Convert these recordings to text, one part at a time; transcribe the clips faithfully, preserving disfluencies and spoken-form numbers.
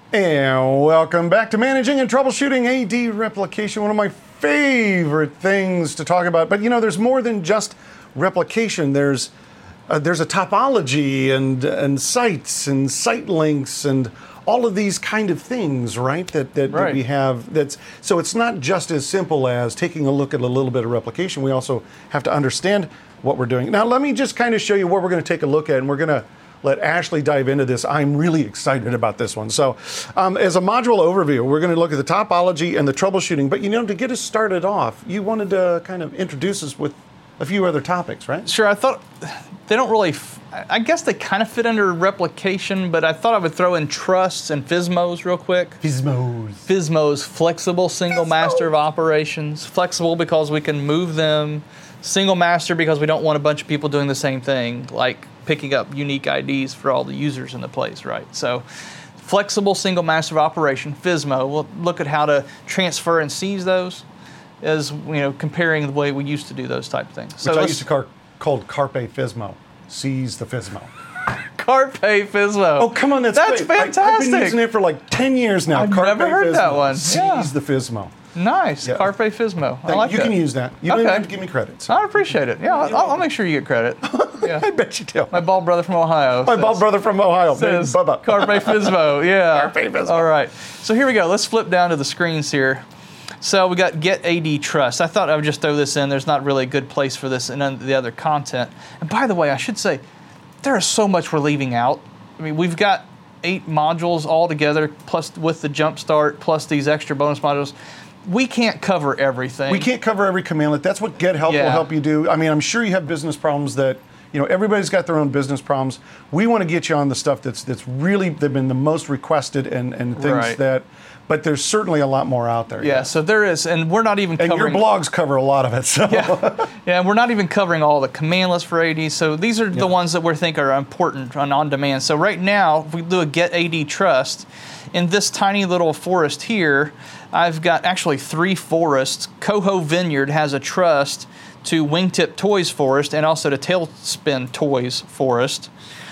And welcome back to Managing and Troubleshooting A D Replication, one of my favorite things to talk about. But you know, there's more than just replication. There's uh, there's a topology and and sites and site links and all of these kind of things, right? That that, right. that we have. That's so it's not just as simple as taking a look at a little bit of replication. We also have to understand what we're doing. Now, let me just kind of show you what we're going to take a look at, and we're going to let Ashley dive into this. I'm really excited about this one. So um, as a module overview, we're going to look at the topology and the troubleshooting. But you know, to get us started off, you wanted to kind of introduce us with a few other topics, right? Sure, I thought they don't really, f- I guess they kind of fit under replication, but I thought I would throw in trusts and F S M Os real quick. F S M Os. F S M Os, flexible single master of operations. Flexible because we can move them. Single master because we don't want a bunch of people doing the same thing, like picking up unique I Ds for all the users in the place, right? So flexible single master of operation, F S M O. We'll look at how to transfer and seize those as, you know, comparing the way we used to do those type of things. So Which I used to call called Carpe F S M O. Seize the F S M O. Carpe F S M O. Oh, come on, that's, that's great. fantastic. I, I've been using it for like ten years now. I've Carpe never heard F S M O. that one. Seize Yeah. the F S M O. Nice. Yeah. Carpe F S M O. I like you that. can use that. You don't Okay. even have to give me credit. So. I appreciate it. Yeah, I'll, I'll make sure you get credit. Yeah. I bet you do. My bald brother from Ohio. My says- bald brother from Ohio. says Bubba. Carpe F S M O. Yeah. Carpe F S M O. All right. So here we go. Let's flip down to the screens here. So we got Get A D Trust. I thought I would just throw this in. There's not really a good place for this in the other content. And by the way, I should say, there is so much we're leaving out. I mean, we've got eight modules all together, plus with the Jumpstart, plus these extra bonus modules. We can't cover everything. We can't cover every commandlet. That's what Get Help Yeah. will help you do. I mean, I'm sure you have business problems that, you know, everybody's got their own business problems. We want to get you on the stuff that's that's really they've been the most requested and, and things Right. that, but there's certainly a lot more out there. Yeah, so there is, and we're not even And covering. your blogs cover a lot of it. So Yeah, yeah, we're not even covering all the commandlets for A D. So these are the ones that we think are important on on-demand. So right now, if we do a Get A D Trust, in this tiny little forest here, I've got actually three forests. Coho Vineyard has a trust to Wingtip Toys Forest and also to Tailspin Toys Forest.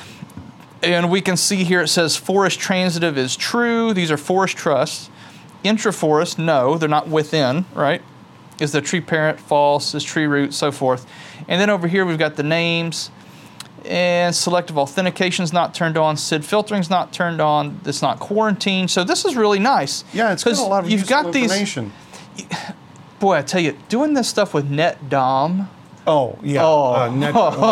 And we can see here it says forest transitive is true. These are forest trusts. Intraforest, no, they're not within, right? Is the tree parent false? Is tree root, so forth. And then over here we've got the names. And selective authentication is not turned on. S I D filtering is not turned on. It's not quarantined. So this is really nice. yeah, it's got a 'Cause lot of you've useful got these. information. Boy, I tell you, doing this stuff with NetDom. Oh, yeah. Oh. Uh, net,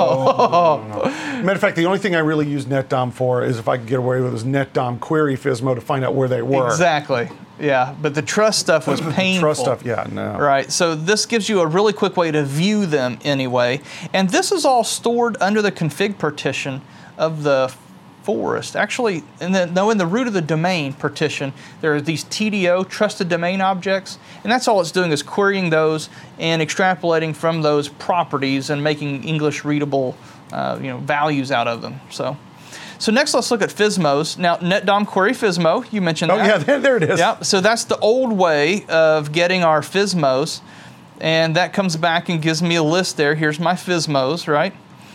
oh, no, no, no. Matter of fact, the only thing I really use NetDom for is if I could get away with is NetDom query F S M O to find out where they were. Exactly. Yeah, but the trust stuff was painful. Trust stuff, yeah, no. Right, so this gives you a really quick way to view them anyway. And this is all stored under the config partition of the forest. Actually, in the, no, in the root of the domain partition, there are these T D O, trusted domain objects, and that's all it's doing is querying those and extrapolating from those properties and making English readable uh, you know, values out of them. So. So next, let's look at F S M Os. Now, NetDom query F S M O, you mentioned Oh, that. yeah, there, there it is. Yeah, so that's the old way of getting our F S M Os, and that comes back and gives me a list there. Here's my F S M Os, right?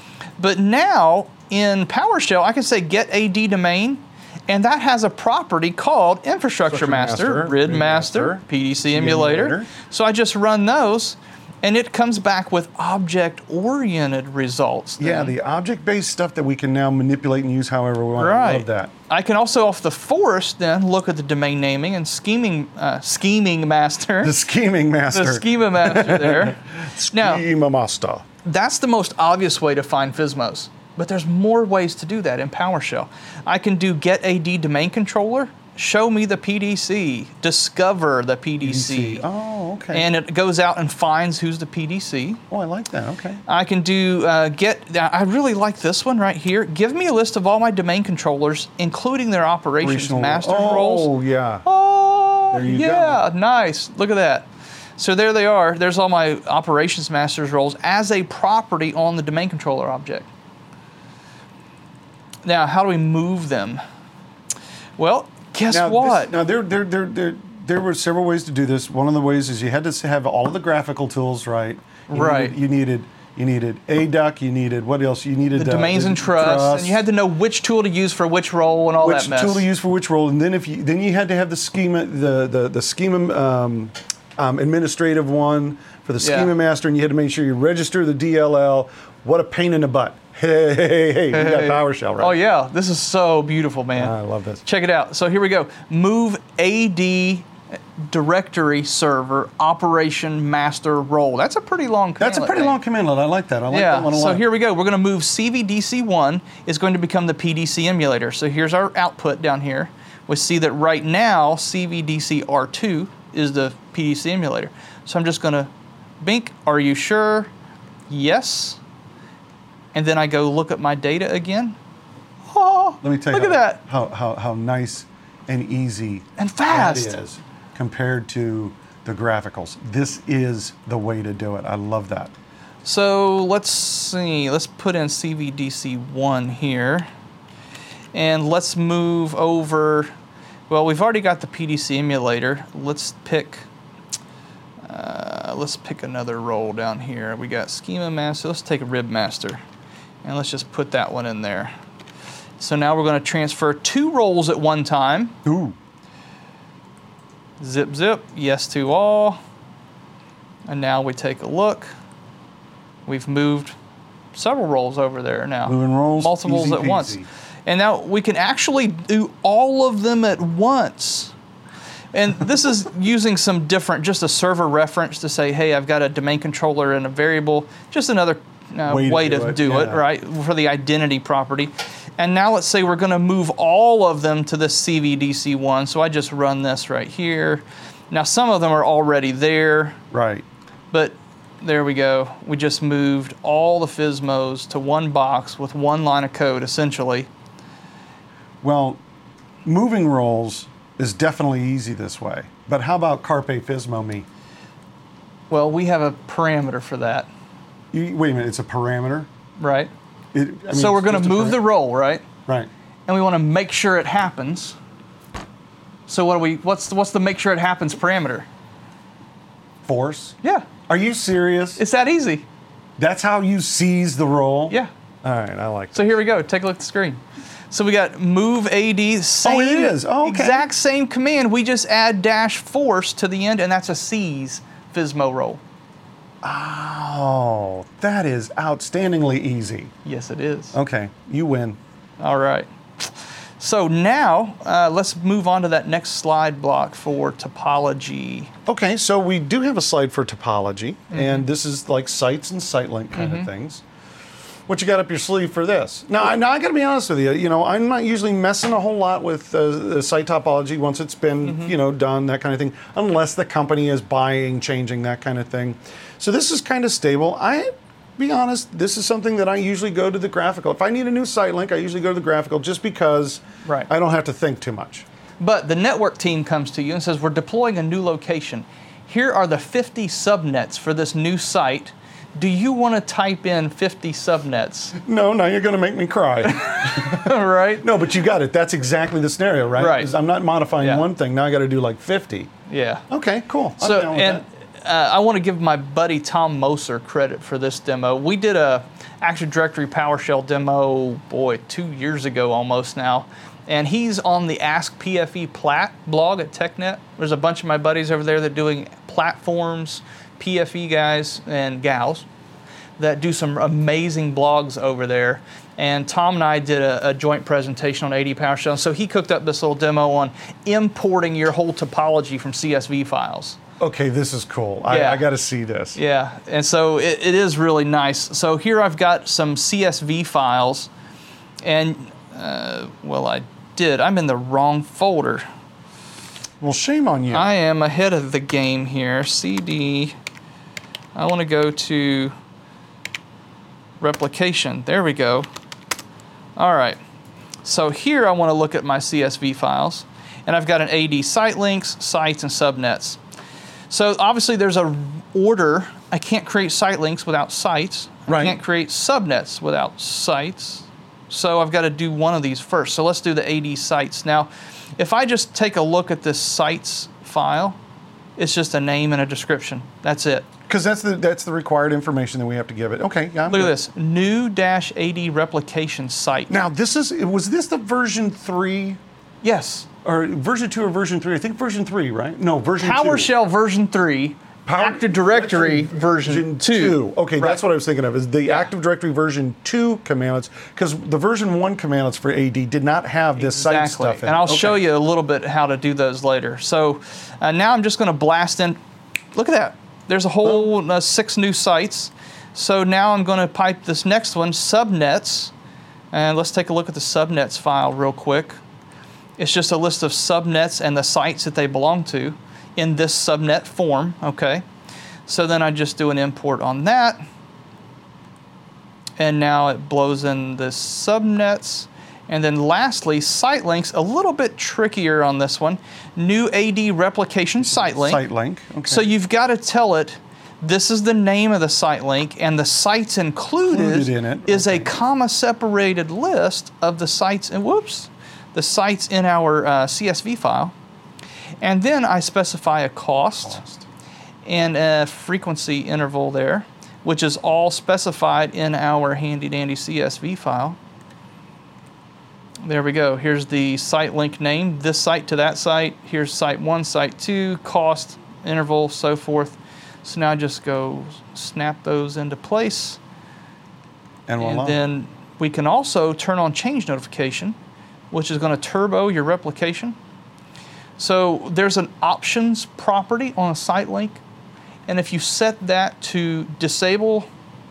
But now, in PowerShell, I can say get A D domain, and that has a property called Infrastructure Master, Master, RID RID Master, Master, P D C Emulator. Emulator. So I just run those, and it comes back with object-oriented results. then. Yeah, the object-based stuff that we can now manipulate and use however we want. Right. I love that. I can also, off the forest, then look at the domain naming and scheming, uh, scheming master. The scheming master. The schema master there. Now, Schema master. that's the most obvious way to find F S M Os, but there's more ways to do that in PowerShell. I can do get A D domain controller, show me the P D C, discover the P D C. P D C. Oh, okay. And it goes out and finds who's the P D C. oh, I like that. Okay. I can do uh, get, I really like this one right here. Give me a list of all my domain controllers, including their operations Operational- master oh, roles. Oh, yeah. Oh, There you yeah, nice. Look at that. So there they are. There's all my operations masters roles as a property on the domain controller object. Now, how do we move them? Well, guess Now, what? This, now, there, there, there, there, there were several ways to do this. One of the ways is you had to have all of the graphical tools right. You Right. Needed, you needed you needed A D U C, you needed, what else? You needed The uh, domains the and trust, trust, and you had to know which tool to use for which role and all which that mess. tool to use for which role, and then if you then you had to have the schema, the the the schema um, um, administrative one for the schema Yeah. master, and you had to make sure you register the D L L. What a pain in the butt! Hey, hey, hey, hey, we got PowerShell, right? Oh yeah, this is so beautiful, man. I love this. Check it out. So here we go. Move A D directory server operation master role. That's a pretty long command. That's a pretty long commandlet. I like that. I like Yeah, that one a lot. so here we go. We're going to move C V D C one is going to become the P D C emulator. So here's our output down here. We see that right now C V D C R two is the P D C emulator. So I'm just going to bink, are you sure? Yes. And then I go look at my data again. Oh, Let me tell you look how, at that. How, how, how nice and easy And fast. that is compared to the graphicals. This is the way to do it. I love that. So let's see, let's put in C V D C one here. And let's move over, well, we've already got the P D C emulator. Let's pick, uh, let's pick another role down here. We got schema master, let's take a rib master. And let's just put that one in there. So now we're going to transfer two roles at one time. Ooh. Zip, zip, yes to all. And now we take a look. We've moved several roles over there now. Moving roles, Multiples easy at once. peasy. And now we can actually do all of them at once. And this is using some different, just a server reference to say, hey, I've got a domain controller and a variable, just another uh, Way way, to to, do it, do it, yeah. right, for the identity property. And now let's say we're going to move all of them to this C V D C one. So I just run this right here. Now some of them are already there, Right. but there we go. We just moved all the Fizmos to one box with one line of code, essentially. Well, moving roles is definitely easy this way. But how about Carpe Fismo me? Well, we have a parameter for that, You, wait a minute, it's a parameter? right? It, I mean, So we're it's going just to a move para- the role, right? Right. And we want to make sure it happens. So what do we? What's the, what's the make sure it happens parameter? Force? Yeah, Are you serious? it's that easy. That's how you seize the role? Yeah. All right, I like that. So here we go. Take a look at the screen. So we got move A D, same, Oh, it is. Oh, okay. exact same command. We just add dash force to the end, and that's a seize Fizmo role. Oh, that is outstandingly easy. Yes, it is. Okay, you win. All right. So now uh, let's move on to that next slide block for topology. Okay, so we do have a slide for topology, Mm-hmm. and this is like sites and site link kind of things. What you got up your sleeve for this? Now, I, now I got to be honest with you. You know, I'm not usually messing a whole lot with uh, the site topology once it's been, Mm-hmm. you know, done, that kind of thing, unless the company is buying, changing, that kind of thing. So this is kind of stable. I, be honest, this is something that I usually go to the graphical. If I need a new site link, I usually go to the graphical just because Right. I don't have to think too much. But the network team comes to you and says, we're deploying a new location. Here are the fifty subnets for this new site. Do you want to type in fifty subnets? No, now you're going to make me cry. Right? No, but you got it. That's exactly the scenario, right? Right. 'Cause I'm not modifying Yeah. one thing. Now I got to do like fifty. Yeah. Okay, cool. I'm So, down with and uh, I want to give my buddy Tom Moser credit for this demo. We did a Active Directory PowerShell demo, boy, two years ago almost now. And he's on the Ask P F E Plat blog at TechNet. There's a bunch of my buddies over there that are doing platforms, P F E guys and gals that do some amazing blogs over there. And Tom and I did a, a joint presentation on A D PowerShell. So he cooked up this little demo on importing your whole topology from C S V files. that. Okay, this is cool. I, Yeah. I got to see this. Yeah, and so it, it is really nice. So here I've got some C S V files, and uh, well, I did. I'm in the wrong folder. Well, shame on you. I am ahead of the game here. C D. I want to go to replication. There we go. All right. So here I want to look at my C S V files, and I've got an A D site links, sites, and subnets. So obviously there's a order. I can't create site links without sites. Right. I can't create subnets without sites. So I've got to do one of these first. So let's do the A D sites. Now, if I just take a look at this sites file, it's just a name and a description. That's it. Because that's the that's the required information that we have to give it. Okay, yeah. I'm Look at good. this, new dash A D replication site. Now, this is, was this the version three, Yes. or version two or version three? I think version three, right? No, version two. PowerShell version three, Power- Active Directory version two. Okay, that's Right. what I was thinking of, is the Yeah. Active Directory version two commandlets, because the version one commandlets for A D did not have this site Exactly. stuff in And it. I'll Okay. show you a little bit how to do those later. So uh, now I'm just going to blast in. Look at that. There's a whole uh, six new sites. So now I'm going to pipe this next one, subnets. And let's take a look at the subnets file real quick. It's just a list of subnets and the sites that they belong to in this subnet form, okay? So then I just do an import on that. And now it blows in the subnets. And then lastly, site links, a little bit trickier on this one. New A D replication site link. Site link, okay. So you've got to tell it, this is the name of the site link, and the sites included, Included in it, is okay. a comma-separated list of the sites, and whoops, the sites in our uh, C S V file. And then I specify a cost, Cost. and a frequency interval there, which is all specified in our handy-dandy C S V file. There we go. Here's the site link name, this site to that site. Here's site one, site two, cost, interval, so forth. So now just go snap those into place. And voila. And then we can also turn on change notification, which is going to turbo your replication. So there's an options property on a site link. And if you set that to disable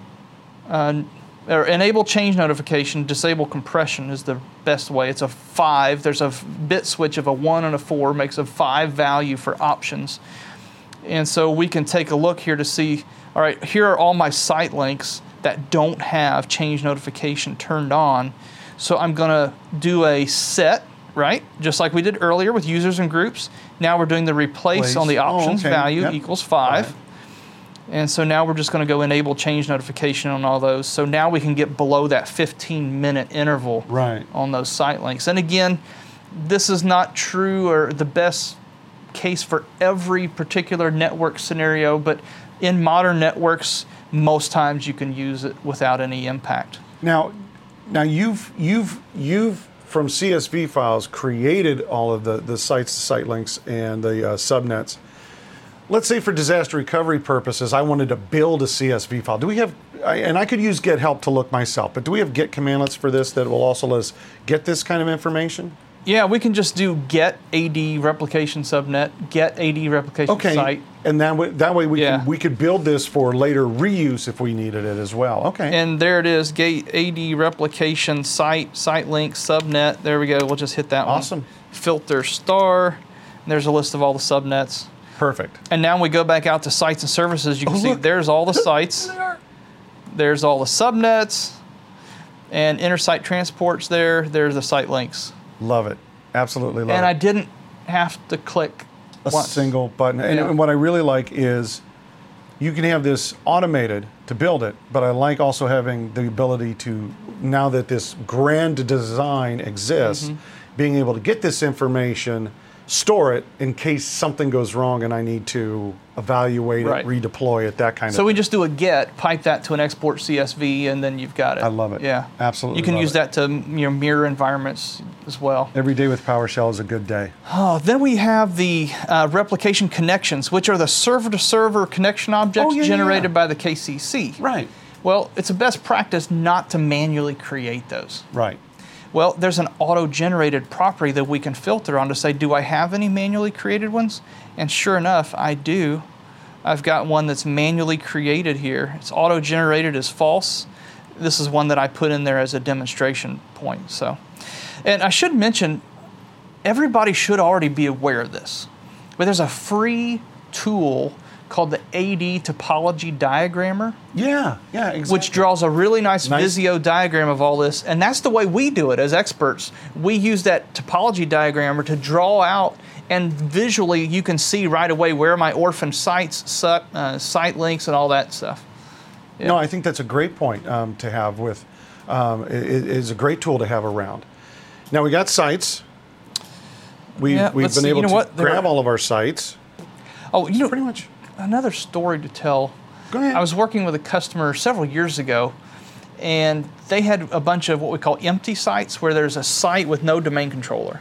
uh, or enable change notification, disable compression is the best way. It's a five. There's a bit switch of a one and a four, makes a five value for options. And so we can take a look here to see, all right, here are all my site links that don't have change notification turned on. So I'm going to do a set, right? Just like we did earlier with users and groups. Now we're doing the replace Place. on the Oh, options okay. value Yep. equals five. Five. And so now we're just going to go enable change notification on all those. So now we can get below that fifteen minute interval Right. on those site links. And again, this is not true or the best case for every particular network scenario, but in modern networks, most times you can use it without any impact. Now, now you've you've you've from C S V files created all of the the sites, the site links, and the uh, subnets. Let's say for disaster recovery purposes, I wanted to build a C S V file. Do we have? I, and I could use Get Help to look myself, but do we have Get commandlets for this that will also let us get this kind of information? Yeah, we can just do get A D replication subnet, get A D replication Okay, site. and that way, that way we Yeah. can we could build this for later reuse if we needed it as well. Okay. And there it is, get A D replication site, site link, subnet. There we go. We'll just hit that one. Awesome. Filter star. And there's a list of all the subnets. Perfect. And now we go back out to sites and services. You can Oh, see look. there's all the sites. There's all the subnets and inter-site transports there. There's the site links. Love it. Absolutely love And it. I didn't have to click a once. single button. And, Yeah. and what I really like is you can have this automated to build it, but I like also having the ability to, now that this grand design exists, Mm-hmm. being able to get this information, store it in case something goes wrong and I need to evaluate Right. it, redeploy it, that kind So of we thing. just do a get, pipe that to an export C S V, and then you've got it. I love it. Yeah. Absolutely You can love use it. that to you know, mirror environments as well. Every day with PowerShell is a good day. Oh, then we have the uh, replication connections, which are the server-to-server connection objects Oh, yeah, yeah, generated yeah. by the K C C. Right. Well, it's a best practice not to manually create those. Right. Well, there's an auto-generated property that we can filter on to say, do I have any manually created ones? And sure enough, I do. I've got one that's manually created here. It's auto-generated as false. This is one that I put in there as a demonstration point. So, and I should mention, everybody should already be aware of this. But there's a free tool called the A D Topology Diagrammer, Yeah. Yeah. Exactly. which draws a really nice, Nice. Visio diagram of all this. And that's the way we do it as experts. We use that topology diagrammer to draw out, and visually you can see right away where my orphan sites, site, uh, site links, and all that stuff. No, I think that's a great point um, to have with, um, it, it is a great tool to have around. Now we got sites. We, Yeah, we've let's been see. able You know to what? There grab are- all of our sites. Oh, you know, Pretty much. another story to tell Go ahead. I was working with a customer several years ago, and they had a bunch of what we call empty sites where there's a site with no domain controller.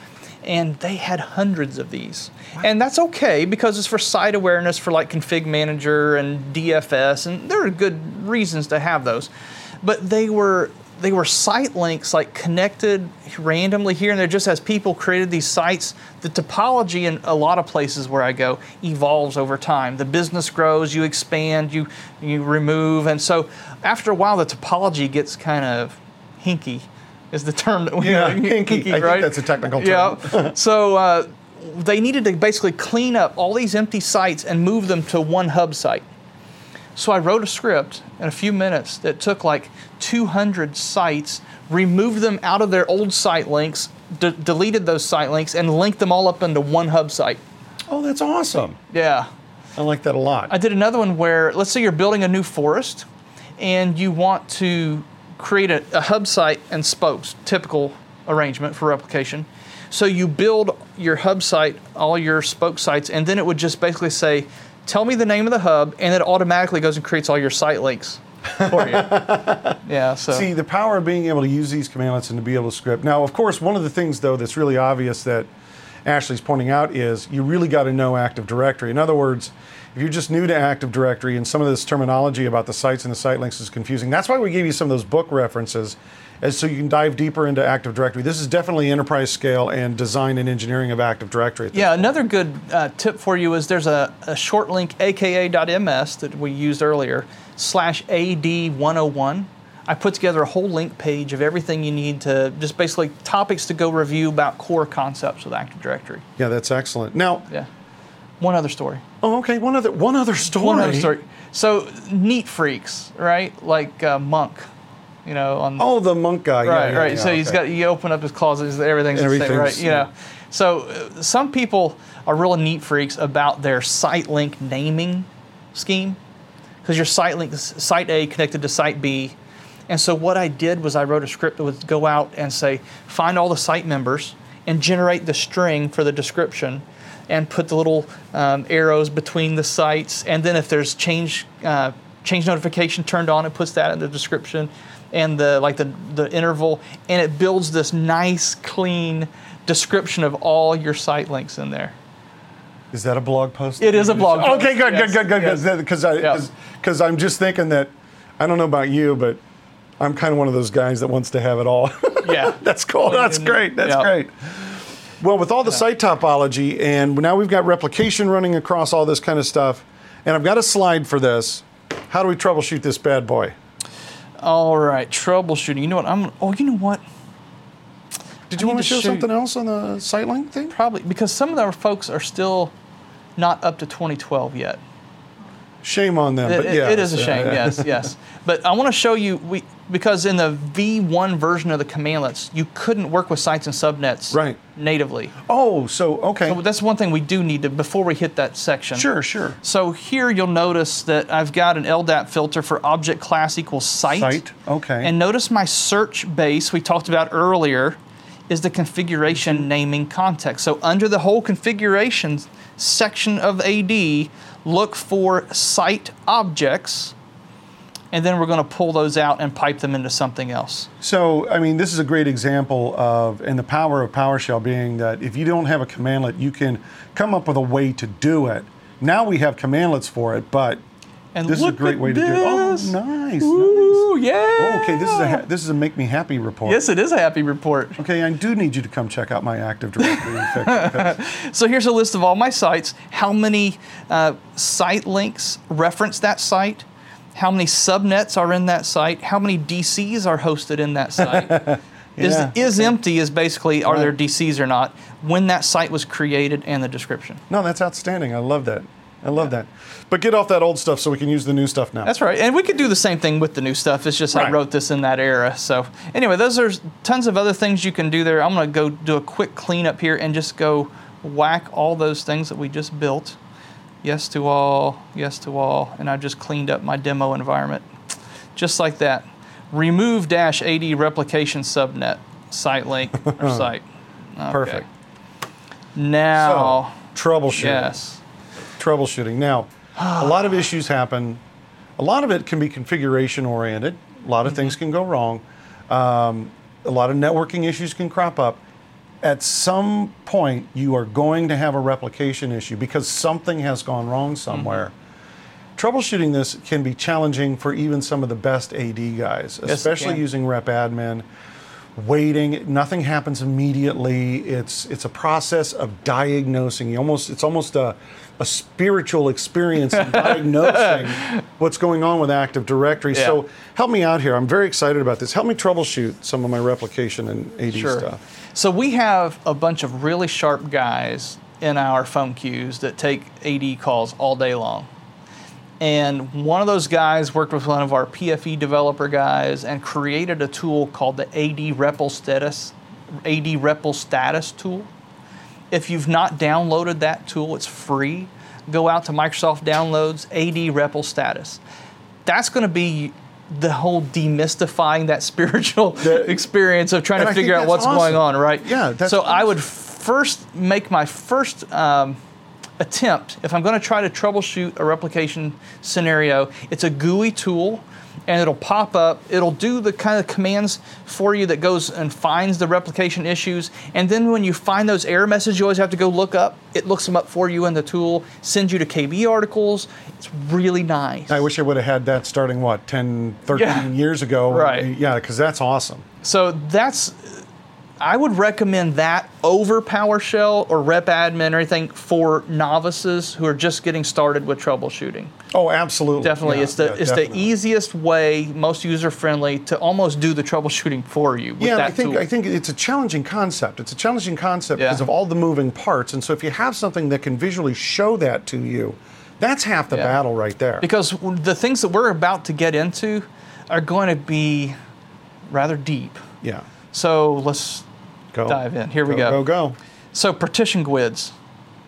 And they had hundreds of these. Wow. And that's okay because it's for site awareness for like Config Manager and D F S, and there are good reasons to have those. But they were they were site links like connected randomly here and there just as people created these sites. The topology in a lot of places where I go evolves over time. The business grows, you expand, you you remove, and so after a while the topology gets kind of hinky. Is the term that we yeah, use, hinky, hinky, I right? think that's a technical term. Yeah. So uh, they needed to basically clean up all these empty sites and move them to one hub site. So I wrote a script in a few minutes that took like two hundred sites, removed them out of their old site links, de- deleted those site links, and linked them all up into one hub site. Oh, that's awesome. Yeah. I like that a lot. I did another one where, let's say you're building a new forest, and you want to create a, a hub site and spokes, typical arrangement for replication. So you build your hub site, all your spoke sites, and then it would just basically say, tell me the name of the hub, and it automatically goes and creates all your site links for you. Yeah, so. See, the power of being able to use these commandlets and to be able to script. Now, of course, one of the things, though, that's really obvious that Ashley's pointing out is you really got to know Active Directory. In other words, if you're just new to Active Directory and some of this terminology about the sites and the site links is confusing, that's why we gave you some of those book references, as so you can dive deeper into Active Directory. This is definitely enterprise scale and design and engineering of Active Directory. Yeah, point. Another good uh, tip for you is there's a, a short link, aka.ms, that we used earlier, slash A D one oh one. I put together a whole link page of everything you need to, just basically topics to go review about core concepts with Active Directory. Yeah, that's excellent. Now, yeah. One other story. Oh, okay. One other one other story. One other story. So neat freaks, right? Like uh, Monk, you know. On oh, the Monk guy. Right, yeah, yeah, right. yeah, so okay. he's got. You open up his closet, everything's, everything's the same, right? You yeah. know. So uh, some people are real neat freaks about their site link naming scheme, because your site link, site A connected to site B, and so what I did was I wrote a script that would go out and say, find all the site members and generate the string for the description, and put the little um, arrows between the sites, and then if there's change uh, change notification turned on, it puts that in the description, and the like the the interval, and it builds this nice, clean description of all your site links in there. Is that a blog post? It is a blog post. Okay, good, yes, good, good, good, yes. good. Because I Yep. because I'm just thinking that I don't know about you, but I'm kind of one of those guys that wants to have it all. Yeah, that's cool. That's great. That's yep. great. Well, with all the site topology, and now we've got replication running across all this kind of stuff, and I've got a slide for this. How do we troubleshoot this bad boy? All right, troubleshooting. You know what? I'm. Oh, you know what? Did you I want need to to show show something else on the site link thing? Probably because some of our folks are still not up to twenty twelve yet. Shame on them. It, but yeah, it is a shame. Yes, yes. But I want to show you we because in the V one version of the commandlets, you couldn't work with sites and subnets right. natively. Oh, so okay. So that's one thing we do need to before we hit that section. Sure, sure. So here you'll notice that I've got an L D A P filter for object class equals site. Site. Okay. And notice my search base we talked about earlier is the configuration naming context. So under the whole configuration section of A D, look for site objects, and then we're going to pull those out and pipe them into something else. So, I mean, this is a great example of, and the power of PowerShell being that if you don't have a commandlet, you can come up with a way to do it. Now we have commandlets for it, but and this is a great way this. to do it. Oh, nice, Ooh, nice. yeah. Oh, okay, this is a ha- this is a make me happy report. Yes, it is a happy report. Okay, I do need you to come check out my Active Directory and fix it. Okay. So here's a list of all my sites. How many uh, site links reference that site? How many subnets are in that site? How many D Cs are hosted in that site? Yeah, is is okay. empty is basically are Right. there D Cs or not? When that site was created and the description. No, that's outstanding. I love that. I love that. But get off that old stuff so we can use the new stuff now. That's right. And we could do the same thing with the new stuff. It's just I Right. wrote this in that era. So anyway, those are tons of other things you can do there. I'm going to go do a quick cleanup here and just go whack all those things that we just built. Yes to all, yes to all. And I just cleaned up my demo environment. Just like that. Remove dash A D replication subnet, site link, or site. Okay. Perfect. Now, So, troubleshooting. yes. Troubleshooting. Now, a lot of issues happen A lot of it can be configuration oriented. A lot of Mm-hmm. things can go wrong. Um, a lot of networking issues can crop up. At some point, you are going to have a replication issue because something has gone wrong somewhere. Mm-hmm. Troubleshooting this can be challenging for even some of the best A D guys, Yes, it especially can. using rep admin. Waiting, nothing happens immediately. It's it's a process of diagnosing. You almost it's almost a, a spiritual experience in diagnosing what's going on with Active Directory. Yeah. So help me out here. I'm very excited about this. Help me troubleshoot some of my replication and A D Sure. stuff. So we have a bunch of really sharp guys in our phone queues that take A D calls all day long. And one of those guys worked with one of our P F E developer guys and created a tool called the A D REPL status, A D REPL status tool. If you've not downloaded that tool, it's free. Go out to Microsoft Downloads, A D REPL status. That's going to be the whole demystifying that spiritual The- experience of trying and to I figure think out what's that's going awesome. on, right? Yeah, that's so I would awesome. first make my first um, attempt, if I'm going to try to troubleshoot a replication scenario, it's a G U I tool, and it'll pop up. It'll do the kind of commands for you that goes and finds the replication issues. And then when you find those error messages, you always have to go look up. It looks them up for you in the tool, sends you to K B articles. It's really nice. I wish I would have had that starting, what, ten, thirteen Yeah. years ago. Right. Yeah, because that's awesome. So that's, I would recommend that over PowerShell or rep admin or anything for novices who are just getting started with troubleshooting. Oh, absolutely. Definitely, Yeah, it's the yeah, it's definitely. the easiest way, most user friendly to almost do the troubleshooting for you with Yeah, and that I think tool. I think it's a challenging concept. It's a challenging concept Yeah. because of all the moving parts. And so if you have something that can visually show that to you, that's half the Yeah. battle right there. Because the things that we're about to get into are going to be rather deep. yeah. So let's Go. dive in. Here we Go, go. go, go. So partition G U I Ds.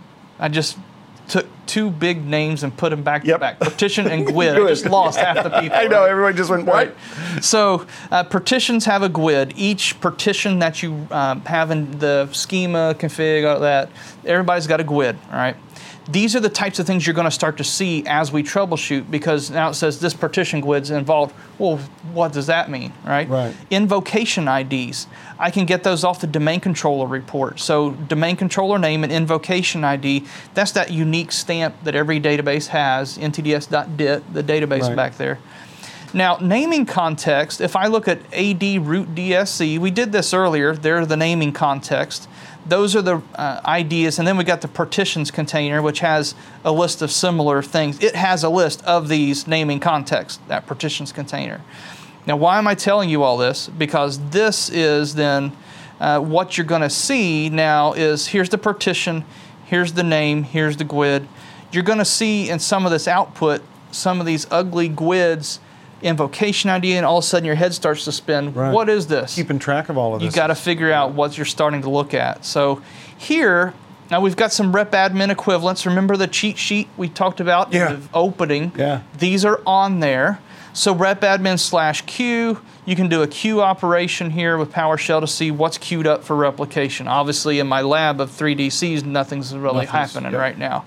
I just took two big names and put them back Yep. to back. Partition and G U I D. I Good. just lost half the people. I know, right? everyone just went, what? Right. So uh, partitions have a G U I D. Each partition that you um, have in the schema, config, all that, everybody's got a G U I D, all right? These are the types of things you're going to start to see as we troubleshoot, because now it says this partition G U I D is involved. Well, what does that mean, right? Right. Invocation I Ds. I can get those off the domain controller report. So domain controller name and invocation I D, that's that unique stamp that every database has, N T D S dot D I T, the database Right. back there. Now, naming context, if I look at A D root D S C, we did this earlier, they're the naming context. Those are the uh, ideas, and then we got the partitions container, which has a list of similar things. It has a list of these naming contexts, that partitions container. Now, why am I telling you all this? Because this is then uh, what you're going to see now is here's the partition, here's the name, here's the G U I D. You're going to see in some of this output some of these ugly G U I Ds, invocation I D, and all of a sudden your head starts to spin. Right. What is this? Keeping track of all of You this. got to figure out what you're starting to look at. So here, now we've got some rep admin equivalents. Remember the cheat sheet we talked about Yeah. in the opening? Yeah. These are on there. So rep admin slash Q, you can do a queue operation here with PowerShell to see what's queued up for replication. Obviously in my lab of three D Cs, nothing's really Nothing's- happening yeah. right now.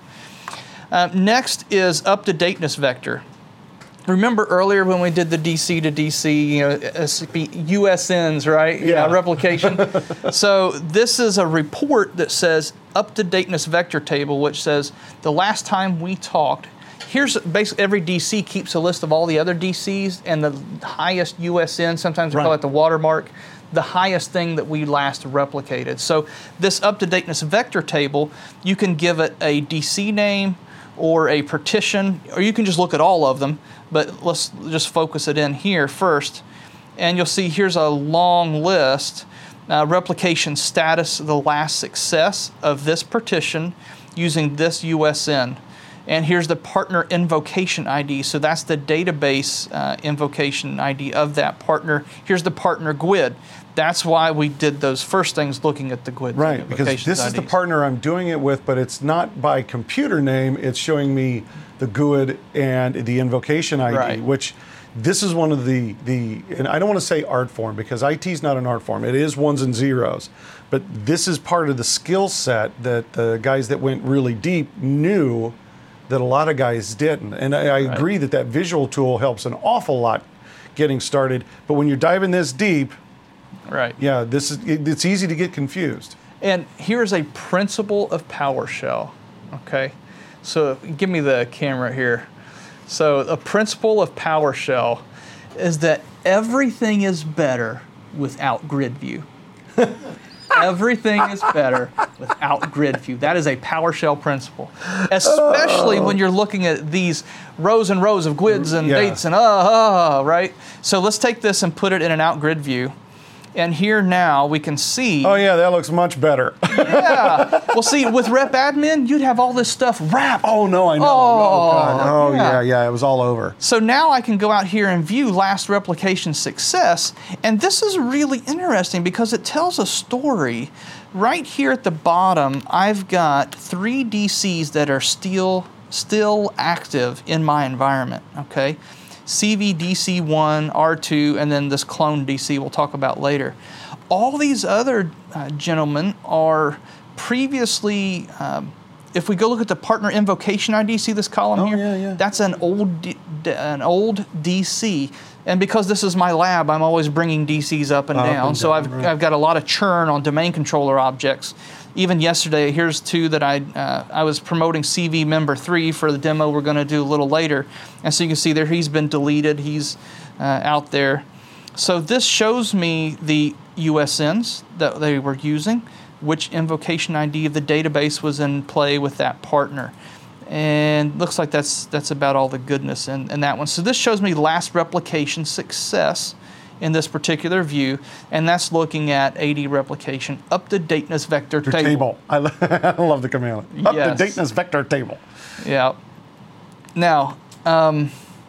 Uh, next is up-to-dateness vector. Remember earlier when we did the D C to D C, you know, U S Ns, right? You Yeah. know, replication. So this is a report that says up-to-dateness vector table, which says the last time we talked, here's basically every D C keeps a list of all the other D Cs and the highest U S N, sometimes we call Right. it the watermark, the highest thing that we last replicated. So this up-to-dateness vector table, you can give it a D C name or a partition, or you can just look at all of them, but let's just focus it in here first. And you'll see here's a long list. Uh, replication status, the last success of this partition using this U S N. And here's the partner invocation I D. So that's the database uh, invocation I D of that partner. Here's the partner G U I D. That's why we did those first things looking at the G U I D. Right, because this is the partner I'm doing it with, but it's not by computer name. It's showing me the G U I D and the invocation I D, Right. which this is one of the, the, and I don't want to say art form because I T is not an art form. It is ones and zeros. But this is part of the skill set that the guys that went really deep knew that a lot of guys didn't. And I, I Right. agree that that visual tool helps an awful lot getting started. But when you're diving this deep, Right. yeah, this is it, it's easy to get confused. And here's a principle of PowerShell. Okay, so give me the camera here. So a principle of PowerShell is that everything is better without grid view. Everything is better without grid view. That is a PowerShell principle, especially when you're looking at these rows and rows of grids and Yeah. dates and uh, uh, right? So let's take this and put it in an out grid view. And here now we can see. Oh yeah, that looks much better. Yeah. Well, see, with Rep Admin, you'd have all this stuff wrapped. Oh no, I know. Oh, God. Oh yeah. yeah, yeah, it was all over. So now I can go out here and view last replication success. And this is really interesting because it tells a story. Right here at the bottom, I've got three D Cs that are still, still active in my environment, okay? C V D C one, R two, and then this clone D C we'll talk about later. All these other uh, gentlemen are previously, um, if we go look at the partner invocation I D, see this column Oh, here? yeah, yeah. That's an old, D, D- an old D C. And because this is my lab, I'm always bringing D Cs up and Up down. and so down, I've, right. I've got a lot of churn on domain controller objects. Even yesterday, here's two that I uh, I was promoting C V member three for the demo we're going to do a little later. And so you can see there he's been deleted. He's uh, out there. So this shows me the U S Ns that they were using, which invocation I D of the database was in play with that partner. And looks like that's that's about all the goodness in, in that one. So this shows me last replication success in this particular view, and that's looking at A D replication up to dateness vector Your table. table. I, lo- I love the command. Up Yes. to dateness vector table. Yeah. Now, um,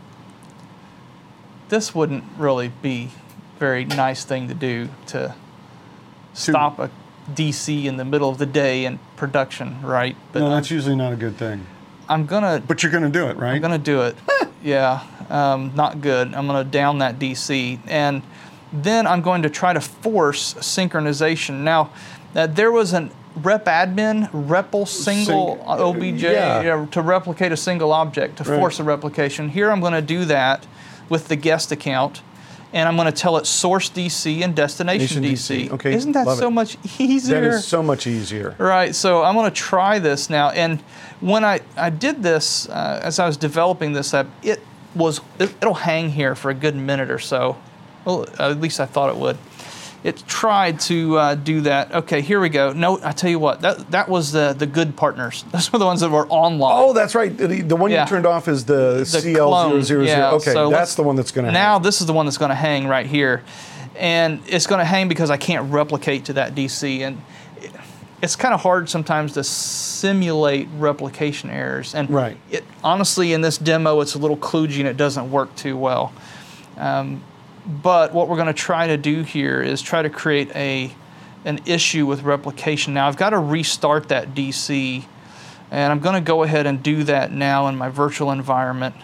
this wouldn't really be a very nice thing to do to stop a D C in the middle of the day in production, right? But No, I'm, that's usually not a good thing. I'm gonna But you're going to do it, right? I'm gonna do it. Yeah, um, not good. I'm gonna down that D C, and then I'm going to try to force synchronization. Now, uh, there was an rep admin repl single Sync- O B J yeah. you know, to replicate a single object to Right. force a replication. Here I'm going to do that with the guest account, and I'm going to tell it source D C and destination Nation D C. D C. Okay, Isn't that love so it. much easier? That is so much easier. Right, so I'm going to try this now. And when I, I did this, uh, as I was developing this app, it was, it, it'll hang here for a good minute or so. Well, at least I thought it would. It tried to uh, do that. Okay, here we go. No, I tell you what, that that was the, the good partners. Those were the ones that were online. Oh, that's right. The, the one Yeah. you turned off is the, The C L zero zero zero. yeah, Okay, so that's let's- the one that's going to Now this is the one that's going to hang right here. And it's going to hang because I can't replicate to that D C. And it- it's kind of hard sometimes to simulate replication errors. And Right. it, honestly, in this demo, it's a little kludgy and it doesn't work too well. Um, but what we're going to try to do here is try to create a an issue with replication. Now I've got to restart that D C, and I'm going to go ahead and do that now in my virtual environment.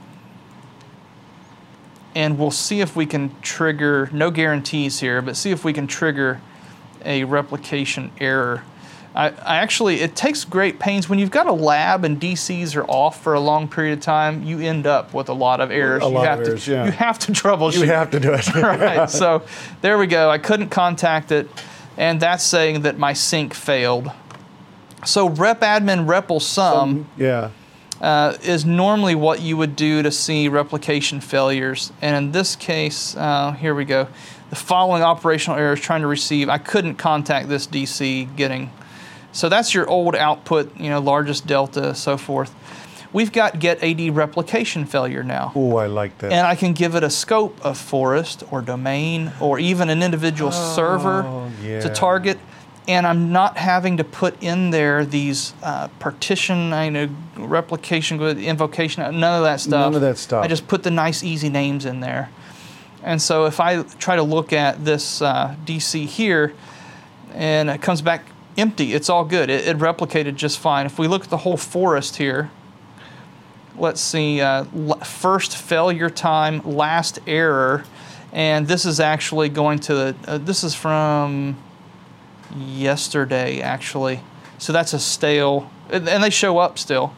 And we'll see if we can trigger, no guarantees here, but see if we can trigger a replication error. I, I actually, it takes great pains. When you've got a lab and D Cs are off for a long period of time, you end up with a lot of errors. A you lot have of to, errors, yeah. You have to troubleshoot. You have to do it. Right, so there we go. I couldn't contact it, and that's saying that my sync failed. So rep admin repl sum Yeah. uh, is normally what you would do to see replication failures. And in this case, uh, here we go. The following operational errors trying to receive. I couldn't contact this D C getting. So that's your old output, you know, largest delta, so forth. We've got get A D replication failure now. Oh, I like that. And I can give it a scope of forest or domain or even an individual server yeah. to target. And I'm not having to put in there these uh, partition, you know, replication, invocation, none of that stuff. None of that stuff. I just put the nice, easy names in there. And so if I try to look at this uh, D C here, and it comes back empty, it's all good. It, it replicated just fine. If we look at the whole forest here, let's see, uh, l- first failure time, last error, and this is actually going to the, uh, this is from yesterday actually. So that's a stale, and and they show up still,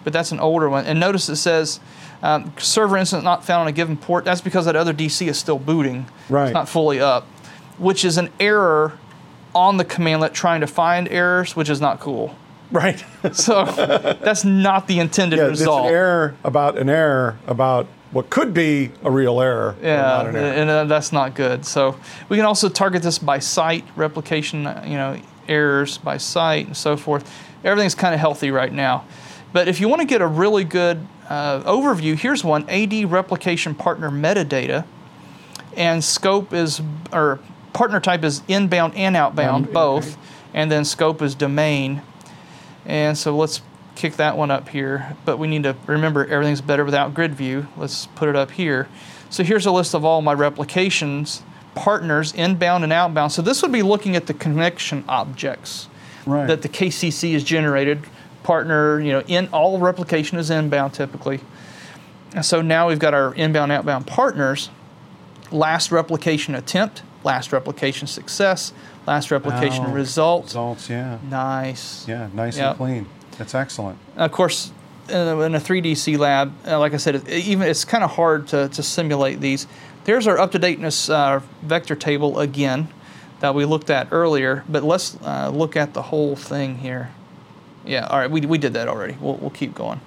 but that's an older one. And notice it says um, server instance not found on a given port. That's because that other D C is still booting. Right. It's not fully up, which is an error on the commandlet trying to find errors, which is not cool. Right. So that's not the intended Yeah, result. it's an error about an error about what could be a real error. Yeah, not an error. and uh, that's not good. So we can also target this by site replication, uh, you know, errors by site and so forth. Everything's kind of healthy right now. But if you want to get a really good uh, overview, here's one, A D replication partner metadata, and scope is, or partner type is inbound and outbound, Um, both, okay. and then scope is domain. And so let's kick that one up here, but we need to remember everything's better without grid view. Let's put it up here. So here's a list of all my replications, partners, inbound and outbound. So this would be looking at the connection objects Right. that the K C C has generated. Partner, you know, in all replication is inbound typically. And so now we've got our inbound, outbound partners. Last replication attempt, last replication success, last replication Oh, result. Results, yeah. Nice. Yeah, nice Yep. and clean. That's excellent. Of course, in a, in a three D C lab, uh, like I said, it, even it's kind of hard to, to simulate these. There's our up-to-dateness uh, vector table again that we looked at earlier, but let's uh, look at the whole thing here. Yeah, all right, we, we did that already. We'll, we'll keep going.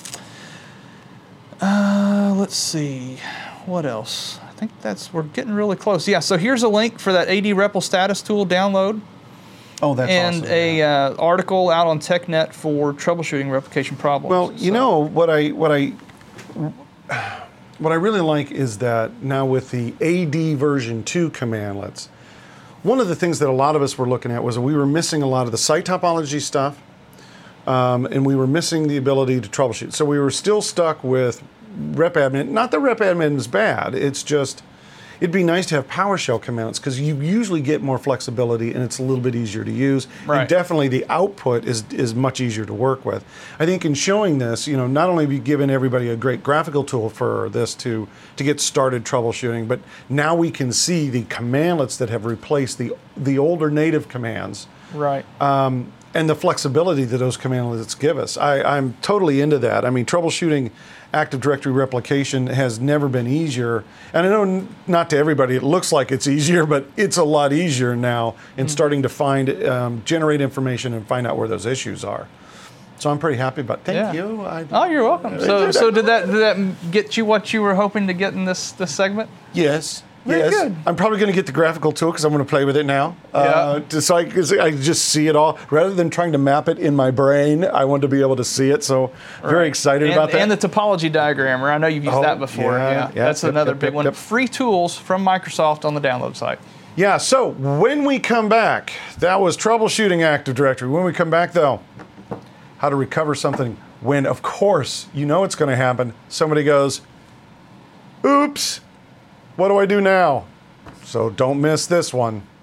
Uh, let's see, what else? I think that's, we're getting really close. Yeah, so here's a link for that A D REPL status tool download. Oh, that's and awesome. a yeah. uh, article out on TechNet for troubleshooting replication problems. Well, you So- know what I what I what I really like is that now with the A D version two commandlets, one of the things that a lot of us were looking at was we were missing a lot of the site topology stuff, um, and we were missing the ability to troubleshoot. So we were still stuck with RepAdmin. Not that RepAdmin is bad. It's just it'd be nice to have PowerShell commands because you usually get more flexibility and it's a little bit easier to use. Right. And definitely the output is is much easier to work with. I think in showing this, you know, not only have you given everybody a great graphical tool for this to to get started troubleshooting, but now we can see the commandlets that have replaced the the older native commands. Right. Um, and the flexibility that those commandlets give us. I, I'm totally into that. I mean, troubleshooting Active Directory replication has never been easier. And I know n- not to everybody it looks like it's easier, but it's a lot easier now in Mm-hmm. starting to find, um, generate information and find out where those issues are. So I'm pretty happy about. Thank Yeah. you. I, Oh, you're welcome. So, so did that did that get you what you were hoping to get in this this segment? Yes. Very yes. good. I'm probably going to get the graphical tool because I'm going to play with it now. Uh, Yeah. to, so I, 'cause I just see it all. Rather than trying to map it in my brain, I want to be able to see it. So very Right. excited and, about that. And the topology diagrammer. I know you've used Oh, that before. yeah, Yeah, yeah, that's yep, another yep, big yep, one. yep. Free tools from Microsoft on the download site. Yeah, so when we come back, that was troubleshooting Active Directory. When we come back, though, how to recover something when, of course, you know it's going to happen. Somebody goes, oops, what do I do now? So don't miss this one.